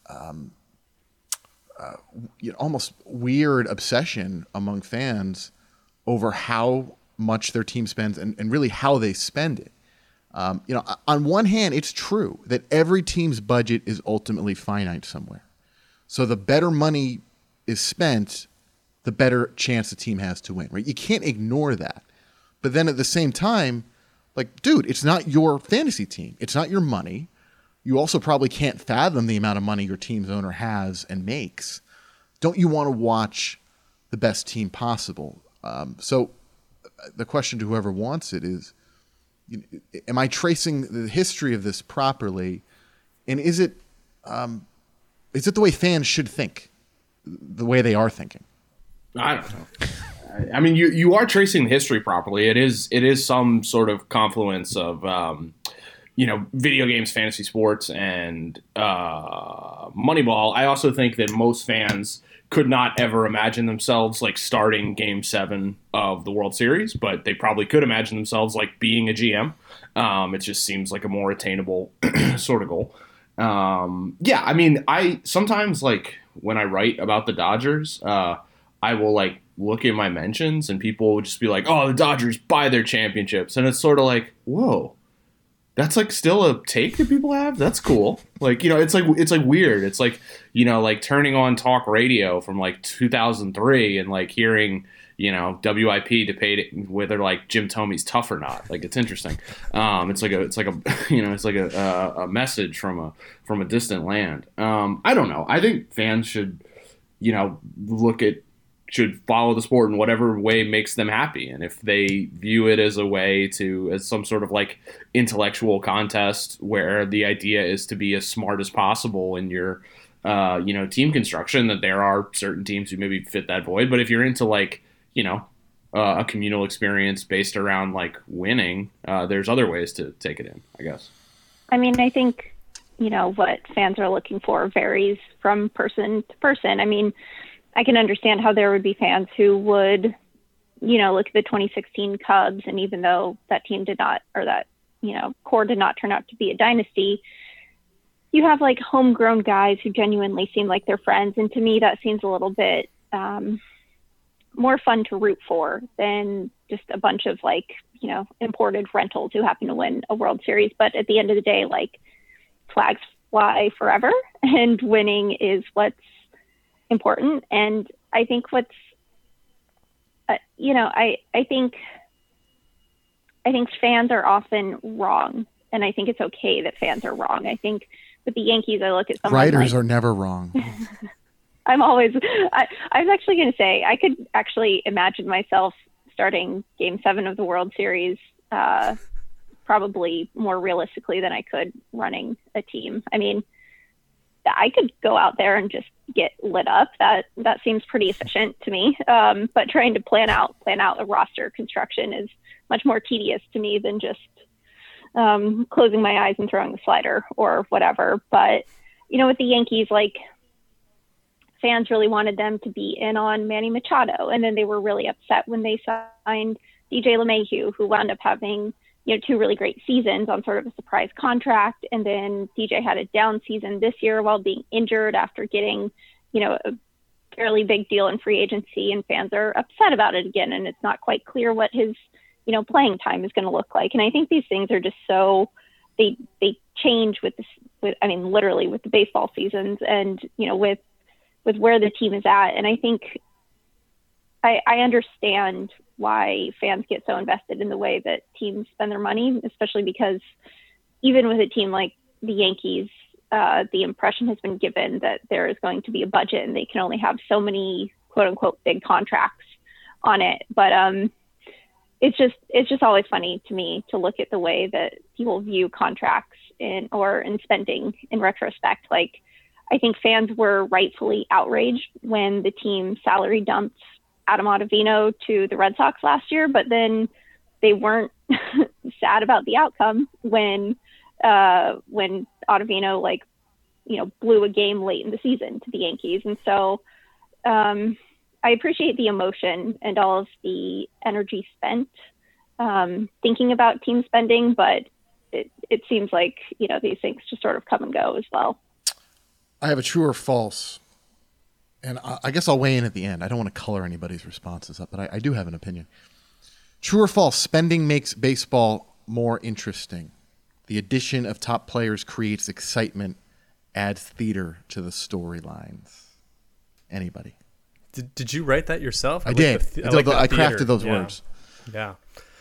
Speaker 6: almost weird obsession among fans over how much their team spends and really how they spend it. On one hand, it's true that every team's budget is ultimately finite somewhere. So the better money is spent, the better chance the team has to win, right? You can't ignore that. But then at the same time, like, dude, it's not your fantasy team. It's not your money. You also probably can't fathom the amount of money your team's owner has and makes. Don't you want to watch the best team possible? So the question to whoever wants it is, am I tracing the history of this properly? And is it the way fans should think, the way they are thinking?
Speaker 12: I don't know. I mean, you are tracing the history properly. It is some sort of confluence of, video games, fantasy sports, and Moneyball. I also think that most fans could not ever imagine themselves like starting Game 7 of the World Series, but they probably could imagine themselves like being a GM. It just seems like a more attainable sort of goal. I mean, I sometimes like when I write about the Dodgers, I will like look at my mentions and people will just be like, "Oh, the Dodgers buy their championships," and it's sort of like, whoa. That's like still a take that people have. That's cool. Like, it's like weird. It's like, like turning on talk radio from like 2003 and like hearing, WIP debate whether like Jim Thomey's tough or not. Like, it's interesting. It's like a message from a distant land. I don't know. I think fans should, should follow the sport in whatever way makes them happy. And if they view it as as some sort of like intellectual contest where the idea is to be as smart as possible in your, team construction, that there are certain teams who maybe fit that void. But if you're into like, a communal experience based around like winning, there's other ways to take it in, I guess.
Speaker 9: I mean, I think, what fans are looking for varies from person to person. I mean, I can understand how there would be fans who would, look at the 2016 Cubs, and even though that team did not, or that, core did not turn out to be a dynasty, you have like homegrown guys who genuinely seem like they're friends. And to me, that seems a little bit more fun to root for than just a bunch of like, imported rentals who happen to win a World Series. But at the end of the day, like, flags fly forever and winning is what's important. And I think I think fans are often wrong, and I think it's okay that fans are wrong. I think with the Yankees, I look at someone
Speaker 6: writers are never wrong.
Speaker 9: I was actually going to say I could actually imagine myself starting Game 7 of the World Series probably more realistically than I could running a team. I mean, I could go out there and just get lit up. That seems pretty efficient to me. But trying to plan out a roster construction is much more tedious to me than just closing my eyes and throwing the slider or whatever. But, with the Yankees, like, fans really wanted them to be in on Manny Machado. And then they were really upset when they signed DJ LeMahieu, who wound up having, 2 really great seasons on sort of a surprise contract. And then DJ had a down season this year while being injured after getting, a fairly big deal in free agency, and fans are upset about it again. And it's not quite clear what his, playing time is going to look like. And I think these things are just so, they change with literally with the baseball seasons and, with where the team is at. And I think I understand why fans get so invested in the way that teams spend their money, especially because even with a team like the Yankees, the impression has been given that there is going to be a budget and they can only have so many quote unquote big contracts on it. But it's just always funny to me to look at the way that people view contracts in spending in retrospect. Like, I think fans were rightfully outraged when the team salary dumped Adam Ottavino to the Red Sox last year, but then they weren't sad about the outcome when Ottavino blew a game late in the season to the Yankees. And so I appreciate the emotion and all of the energy spent thinking about team spending, but it seems like, these things just sort of come and go as well.
Speaker 6: I have a true or false, and I guess I'll weigh in at the end. I don't want to color anybody's responses up, but I do have an opinion. True or false, spending makes baseball more interesting. The addition of top players creates excitement, adds theater to the storylines. Anybody?
Speaker 10: Did you write that yourself?
Speaker 6: I did. I crafted those
Speaker 10: yeah.
Speaker 6: words.
Speaker 10: Yeah.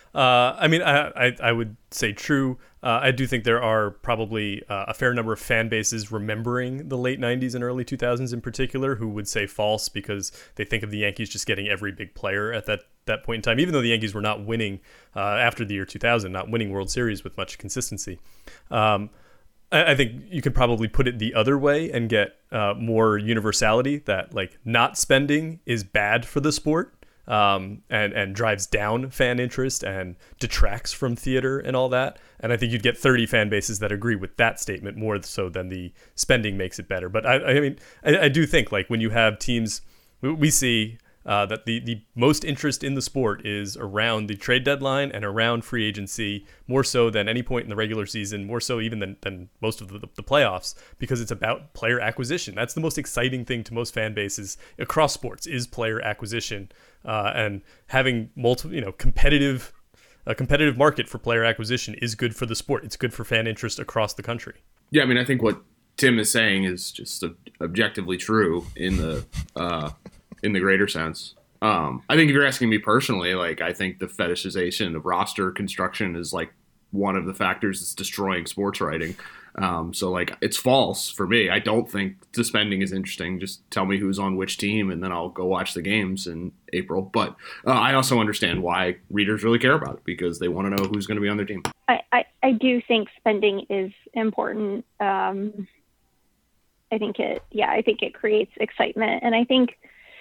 Speaker 10: I would say true. I do think there are probably a fair number of fan bases remembering the late 90s and early 2000s in particular who would say false because they think of the Yankees just getting every big player at that point in time, even though the Yankees were not winning after the year 2000, not winning World Series with much consistency. I think you could probably put it the other way and get more universality that not spending is bad for the sport. And drives down fan interest and detracts from theater and all that. And I think you'd get 30 fan bases that agree with that statement more so than the spending makes it better. But I do think when you have teams, we see that the most interest in the sport is around the trade deadline and around free agency, more so than any point in the regular season, more so even than most of the playoffs, because it's about player acquisition. That's the most exciting thing to most fan bases across sports is player acquisition. And having multiple, competitive market for player acquisition is good for the sport. It's good for fan interest across the country.
Speaker 12: Yeah, I think what Tim is saying is just objectively true in the greater sense. I think if you're asking me personally, I think the fetishization of roster construction is one of the factors that's destroying sports writing. So it's false for me. I don't think the spending is interesting. Just tell me who's on which team and then I'll go watch the games in April. But I also understand why readers really care about it because they want to know who's going to be on their team.
Speaker 9: I do think spending is important. I think it creates excitement. And I think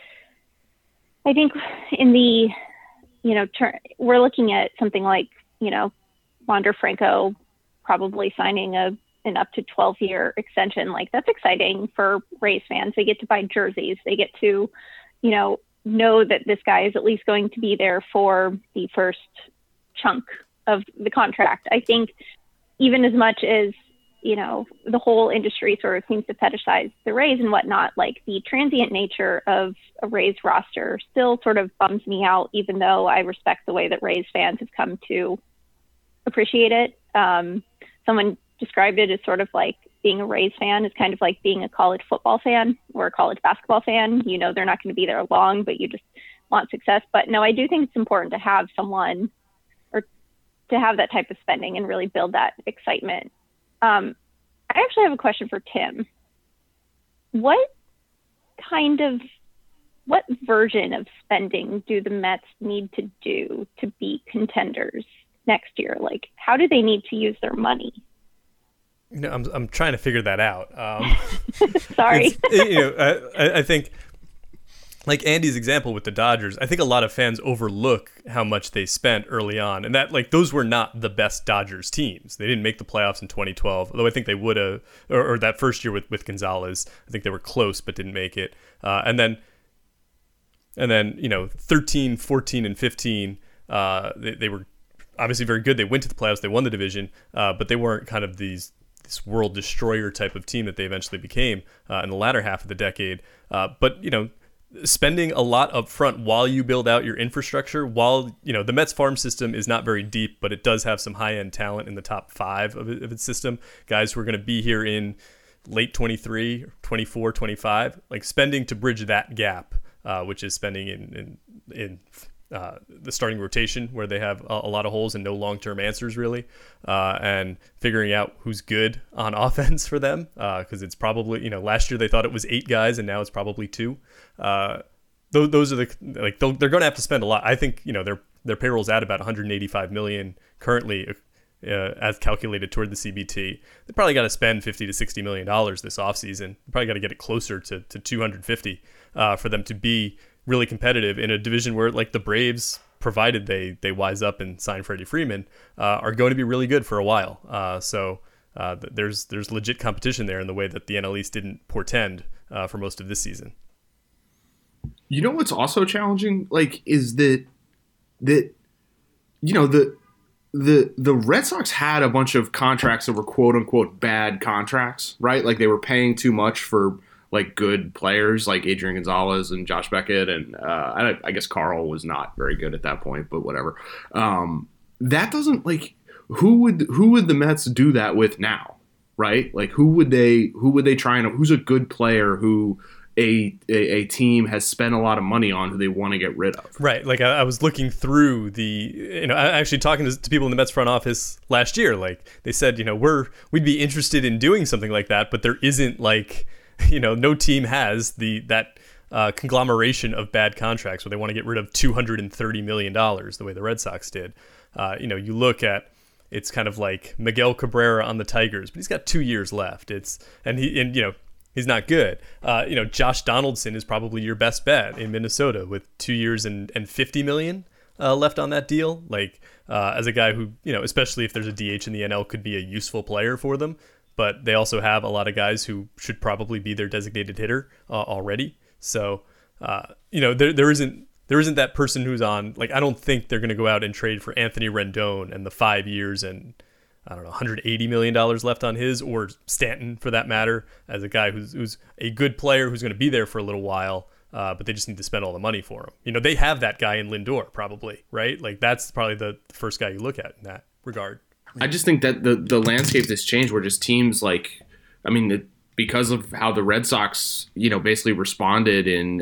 Speaker 9: in the, we're looking at something like, Wander Franco probably signing an up to 12-year extension. That's exciting for Rays fans. They get to buy jerseys. They get to, know that this guy is at least going to be there for the first chunk of the contract. I think even as much as, the whole industry sort of seems to fetishize the Rays and whatnot, the transient nature of a Rays roster still sort of bums me out, even though I respect the way that Rays fans have come to appreciate it. Someone described it as sort of being a Rays fan is kind of like being a college football fan or a college basketball fan. They're not going to be there long, but you just want success. But no, I do think it's important to have someone or to have that type of spending and really build that excitement. I actually have a question for Tim. What version of spending do the Mets need to do to be contenders next year? How do they need to use their money?
Speaker 10: I'm trying to figure that out.
Speaker 9: Sorry.
Speaker 10: I think Andy's example with the Dodgers, I think a lot of fans overlook how much they spent early on, and that those were not the best Dodgers teams. They didn't make the playoffs in 2012, although I think they would have, or that first year with Gonzalez, I think they were close but didn't make it. And then 13, 14, and 15, they were obviously very good. They went to the playoffs, they won the division, but they weren't kind of this world destroyer type of team that they eventually became in the latter half of the decade. But spending a lot up front while you build out your infrastructure, while, the Mets farm system is not very deep, but it does have some high-end talent in the top 5 of its system, guys who are going to be here in late 23, 24, 25, like spending to bridge that gap, which is spending in the starting rotation where they have a lot of holes and no long-term answers really, and figuring out who's good on offense for them, because it's probably, last year they thought it was 8 guys and now it's probably 2. Those are they're going to have to spend a lot. I think their payroll's at about $185 million currently, as calculated toward the CBT. They probably got to spend $50 to $60 million this offseason. Probably got to get it closer to 250 for them to be really competitive in a division where, like, the Braves, provided they wise up and sign Freddie Freeman, are going to be really good for a while. So there's legit competition there in the way that the NL East didn't portend for most of this season.
Speaker 12: You know what's also challenging, like, is that the Red Sox had a bunch of contracts that were quote unquote bad contracts, right? Like, they were paying too much for, like, good players like Adrian Gonzalez and Josh Beckett, and I guess Carl was not very good at that point, but whatever. That doesn't, like, who would the Mets do that with now, right? Like, who would they try and who's a good player who a team has spent a lot of money on, who they want to get rid of? Right.
Speaker 10: Like, I was looking through actually talking to people in the Mets front office last year. Like, they said, we'd be interested in doing something like that, but there isn't, like, no team has that conglomeration of bad contracts where they want to get rid of $230 million the way the Red Sox did. You look at, it's kind of like Miguel Cabrera on the Tigers, but he's got 2 years left. He's not good. Josh Donaldson is probably your best bet in Minnesota with 2 years and $50 million left on that deal. Like, as a guy who, especially if there's a DH in the NL, could be a useful player for them. But they also have a lot of guys who should probably be their designated hitter already. So, there isn't that person who's on, like, I don't think they're going to go out and trade for Anthony Rendon and the 5 years and, I don't know, $180 million left on his, or Stanton for that matter, as a guy who's a good player who's going to be there for a little while, but they just need to spend all the money for him. They have that guy in Lindor probably, right? Like, that's probably the first guy you look at in that regard.
Speaker 12: I just think that the landscape has changed where just teams like, because of how the Red Sox, basically responded in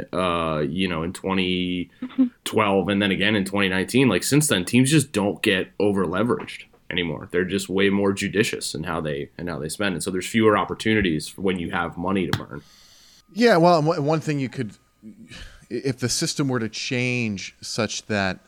Speaker 12: 2012 and then again in 2019, like, since then, teams just don't get over leveraged anymore. They're just way more judicious in how they spend. And so there's fewer opportunities for when you have money to burn.
Speaker 6: Yeah. Well, one thing you could, if the system were to change such that,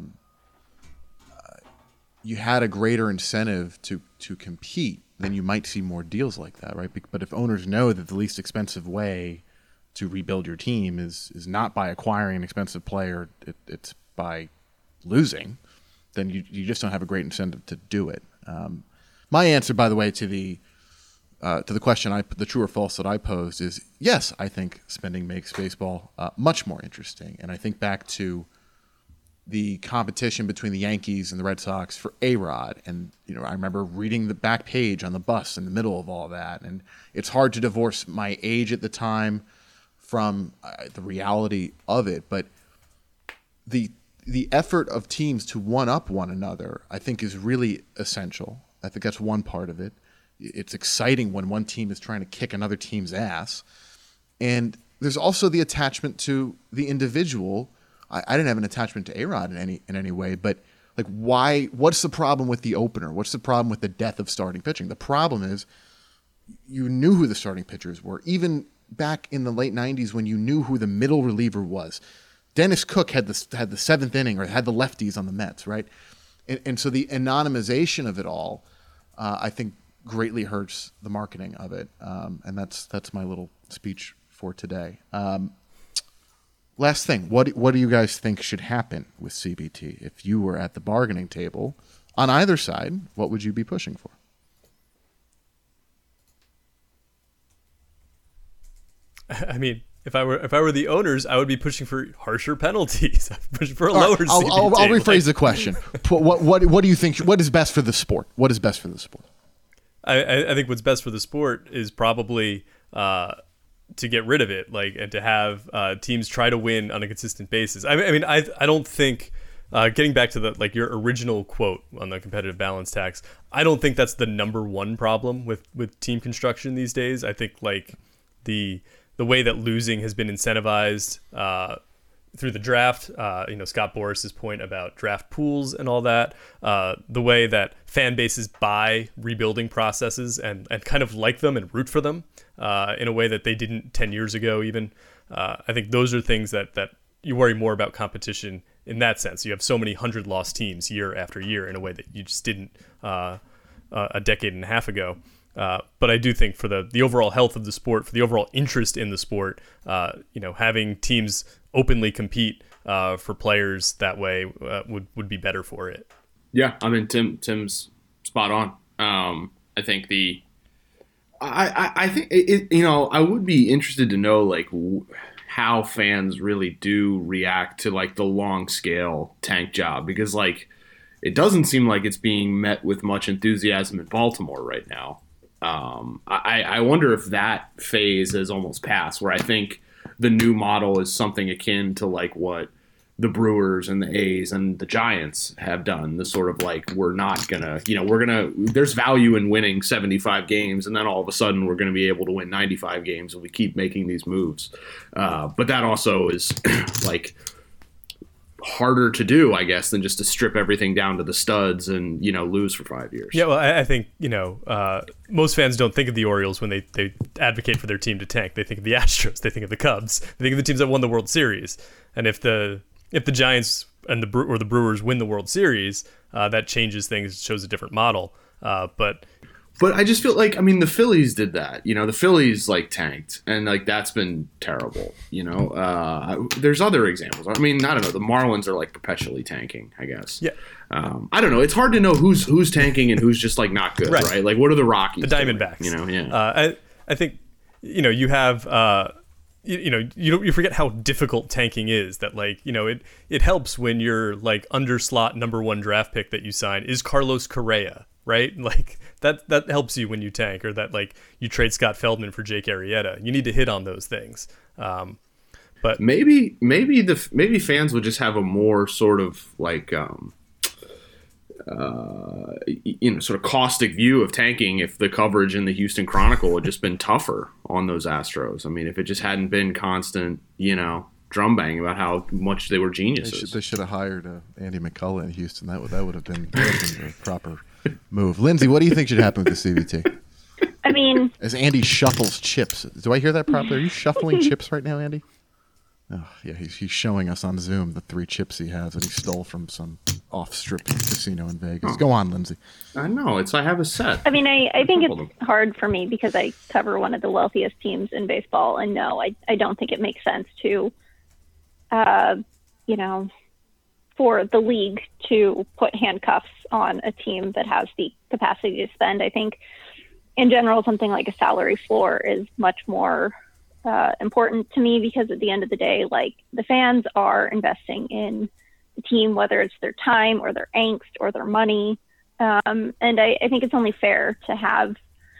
Speaker 6: you had a greater incentive to compete, then you might see more deals like that, right? But if owners know that the least expensive way to rebuild your team is not by acquiring an expensive player, it's by losing, then you just don't have a great incentive to do it. My answer, by the way, to the question, the true or false that I posed is yes. I think spending makes baseball much more interesting, and I think back to the competition between the Yankees and the Red Sox for A-Rod. And, I remember reading the back page on the bus in the middle of all that. And it's hard to divorce my age at the time from the reality of it. But the effort of teams to one-up one another, I think, is really essential. I think that's one part of it. It's exciting when one team is trying to kick another team's ass. And there's also the attachment to the individual. I didn't have an attachment to A-Rod in any way, but, like, why? What's the problem with the opener? What's the problem with the death of starting pitching? The problem is you knew who the starting pitchers were. Even back in the late 90s when you knew who the middle reliever was. Dennis Cook had the seventh inning, or had the lefties on the Mets, right? And so the anonymization of it all, I think, greatly hurts the marketing of it. And that's my little speech for today. Last thing, what do you guys think should happen with CBT? If you were at the bargaining table on either side, what would you be pushing for?
Speaker 10: I mean, if I were the owners, I would be pushing for harsher penalties. Pushing for a lower CBT.
Speaker 6: I'll rephrase the question. What do you think? What is best for the sport? What is best for the sport?
Speaker 10: I think what's best for the sport is probably to get rid of it, like, and to have teams try to win on a consistent basis. I mean, I don't think, getting back to the, like, your original quote on the competitive balance tax, I don't think that's the number one problem with team construction these days. I think, like, the way that losing has been incentivized through the draft, Scott Boris's point about draft pools and all that, the way that fan bases buy rebuilding processes and kind of like them and root for them in a way that they didn't 10 years ago even. I think those are things that you worry more about competition in that sense. You have so many 100-loss teams year after year in a way that you just didn't a decade and a half ago. But I do think for the overall health of the sport, for the overall interest in the sport, having teams openly compete for players that way would be better for it.
Speaker 12: Yeah, I mean, Tim's spot on. I think I think it, I would be interested to know, like, how fans really do react to, like, the long scale tank job, because, like, it doesn't seem like it's being met with much enthusiasm in Baltimore right now. I wonder if that phase has almost passed, where I think the new model is something akin to, like, what the Brewers and the A's and the Giants have done. The sort of, like, there's value in winning 75 games, and then all of a sudden we're going to be able to win 95 games if we keep making these moves. But that also is like harder to do, I guess, than just to strip everything down to the studs and, lose for 5 years.
Speaker 10: Yeah, well, I think, most fans don't think of the Orioles when they advocate for their team to tank. They think of the Astros. They think of the Cubs. They think of the teams that won the World Series. And if the Giants and the Brewers win the World Series, that changes things, shows a different model.
Speaker 12: But I just feel like, I mean, the Phillies did that. The Phillies, like, tanked, and, like, that's been terrible. There's other examples. I mean, I don't know. The Marlins are, like, perpetually tanking, I guess.
Speaker 10: Yeah.
Speaker 12: I don't know. It's hard to know who's tanking and who's just, like, not good, right? Like, what are the Rockies?
Speaker 10: The Diamondbacks.
Speaker 12: Yeah.
Speaker 10: I think, you have. You forget how difficult tanking is. That, like, it helps when your, like, underslot number 1 draft pick that you sign is Carlos Correa, right? Like, that helps you when you tank, or that, like, you trade Scott Feldman for Jake Arrieta. You need to hit on those things. But
Speaker 12: maybe fans would just have a more sort of, like, sort of caustic view of tanking if the coverage in the Houston Chronicle had just been tougher on those Astros. I mean, if it just hadn't been constant, drum banging about how much they were geniuses.
Speaker 6: They should have hired Andy McCullough in Houston. That would have been the proper move. Lindsay, what do you think should happen with the CBT?
Speaker 9: I mean,
Speaker 6: as Andy shuffles chips, do I hear that properly? Are you shuffling chips right now, Andy? Oh, yeah, he's showing us on Zoom the 3 chips he has that he stole from some off-strip casino in Vegas. Go on, Lindsay.
Speaker 12: I know. I have a set.
Speaker 9: I mean, I think it's hard for me because I cover one of the wealthiest teams in baseball, and no, I don't think it makes sense to, for the league to put handcuffs on a team that has the capacity to spend. I think, in general, something like a salary floor is much more important to me, because at the end of the day, like, the fans are investing in the team, whether it's their time or their angst or their money. And I think it's only fair to have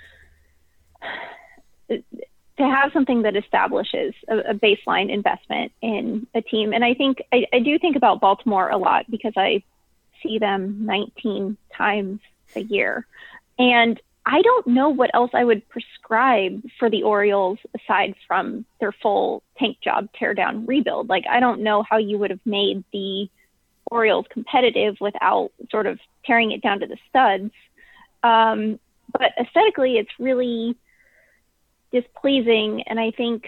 Speaker 9: something that establishes a baseline investment in a team. And I think I do think about Baltimore a lot because I see them 19 times a year. And I don't know what else I would prescribe for the Orioles aside from their full tank job, tear down, rebuild. Like, I don't know how you would have made the Orioles competitive without sort of tearing it down to the studs. But aesthetically, it's really displeasing. And I think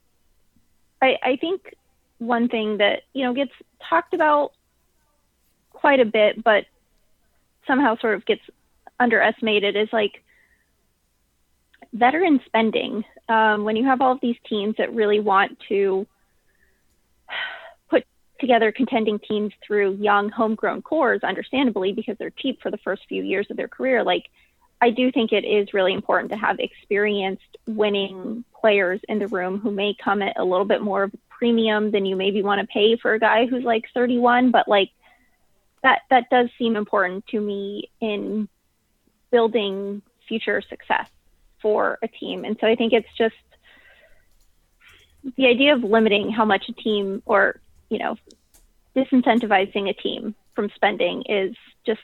Speaker 9: one thing that, gets talked about quite a bit, but somehow sort of gets underestimated, is, like, veteran spending. When you have all of these teams that really want to put together contending teams through young homegrown cores, understandably, because they're cheap for the first few years of their career, like, I do think it is really important to have experienced winning players in the room who may come at a little bit more of a premium than you maybe want to pay for a guy who's, like, 31, but, like, that does seem important to me in building future success for a team. And so I think it's just, the idea of limiting how much a team or, disincentivizing a team from spending is just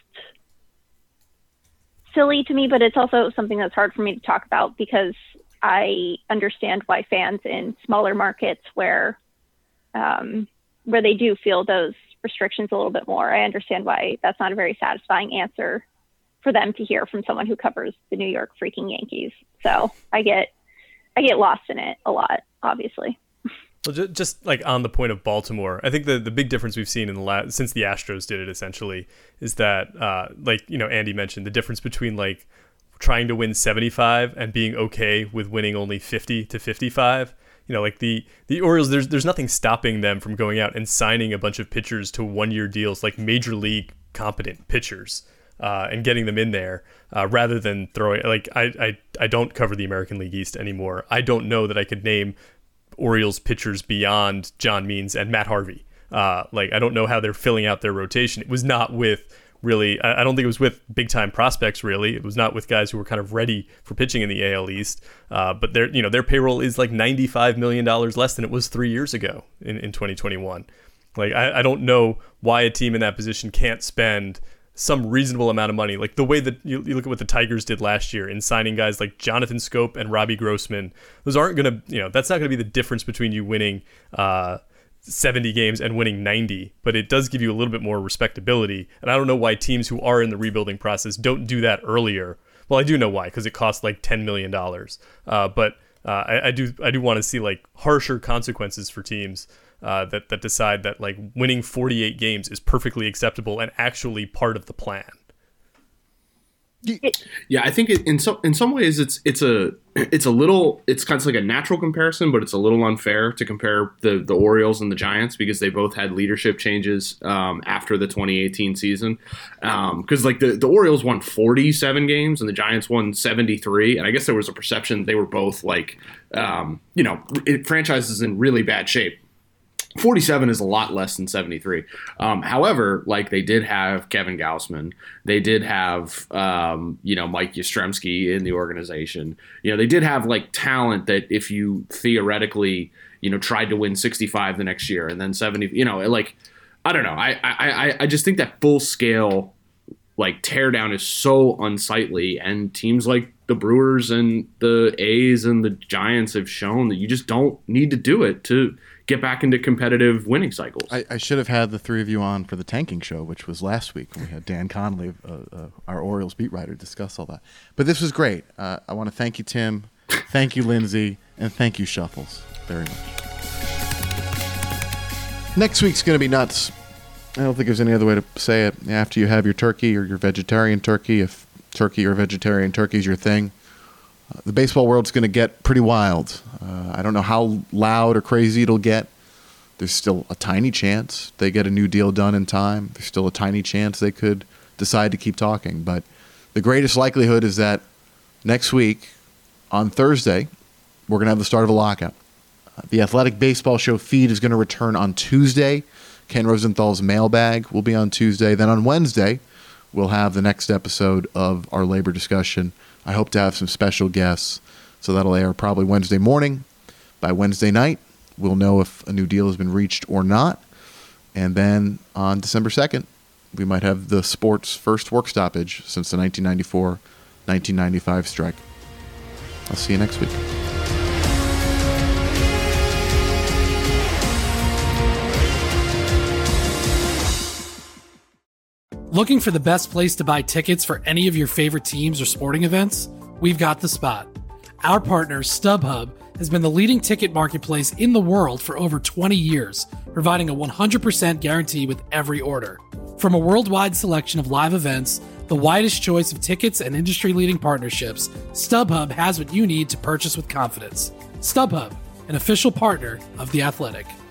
Speaker 9: silly to me, but it's also something that's hard for me to talk about because I understand why fans in smaller markets where they do feel those restrictions a little bit more. I understand why that's not a very satisfying answer for them to hear from someone who covers the New York freaking Yankees. So I get lost in it a lot, obviously.
Speaker 10: Well, just like on the point of Baltimore, I think the big difference we've seen since the Astros did it essentially is that, Andy mentioned, the difference between like trying to win 75 and being okay with winning only 50 to 55. Like the Orioles, there's nothing stopping them from going out and signing a bunch of pitchers to 1-year deals, like major league competent pitchers, and getting them in there rather than throwing. Like I don't cover the American League East anymore. I don't know that I could name Orioles pitchers beyond John Means and Matt Harvey. I don't know how they're filling out their rotation. It was not with really, I don't think it was with big time prospects really. It was not with guys who were kind of ready for pitching in the AL East. But their payroll is like $95 million less than it was 3 years ago in 2021. Like I don't know why a team in that position can't spend some reasonable amount of money. Like the way that you look at what the Tigers did last year in signing guys like Jonathan Scope and Robbie Grossman. Those aren't going to, that's not going to be the difference between you winning 70 games and winning 90, but it does give you a little bit more respectability. And I don't know why teams who are in the rebuilding process don't do that earlier. Well, I do know why, because it costs like $10 million. But I do want to see like harsher consequences for teams that decide that like winning 48 games is perfectly acceptable and actually part of the plan.
Speaker 12: Yeah, I think in some ways it's kind of like a natural comparison, but it's a little unfair to compare the Orioles and the Giants because they both had leadership changes after the 2018 season. Because like the Orioles won 47 games and the Giants won 73, and I guess there was a perception they were both like franchises in really bad shape. 47 is a lot less than 73. However, like they did have Kevin Gausman, they did have Mike Yastrzemski in the organization. They did have like talent that if you theoretically tried to win 65 the next year and then 70, I don't know. I just think that full scale like teardown is so unsightly, and teams like the Brewers and the A's and the Giants have shown that you just don't need to do it to get back into competitive winning cycles.
Speaker 6: I should have had the three of you on for the tanking show, which was last week when we had Dan Connolly, our Orioles beat writer, discuss all that. But this was great. I want to thank you, Tim. Thank you, Lindsay. And thank you, Shuffles, very much. Next week's going to be nuts. I don't think there's any other way to say it. After you have your turkey or your vegetarian turkey, if turkey or vegetarian turkey is your thing, the baseball world's going to get pretty wild. I don't know how loud or crazy it'll get. There's still a tiny chance they get a new deal done in time. There's still a tiny chance they could decide to keep talking. But the greatest likelihood is that next week, on Thursday, we're going to have the start of a lockout. The Athletic Baseball Show feed is going to return on Tuesday. Ken Rosenthal's mailbag will be on Tuesday. Then on Wednesday, we'll have the next episode of our labor discussion. I hope to have some special guests, so that'll air probably Wednesday morning. By Wednesday night, we'll know if a new deal has been reached or not. And then on December 2nd, we might have the sport's first work stoppage since the 1994-1995 strike. I'll see you next week.
Speaker 13: Looking for the best place to buy tickets for any of your favorite teams or sporting events? We've got the spot. Our partner, StubHub, has been the leading ticket marketplace in the world for over 20 years, providing a 100% guarantee with every order. From a worldwide selection of live events, the widest choice of tickets, and industry-leading partnerships, StubHub has what you need to purchase with confidence. StubHub, an official partner of The Athletic.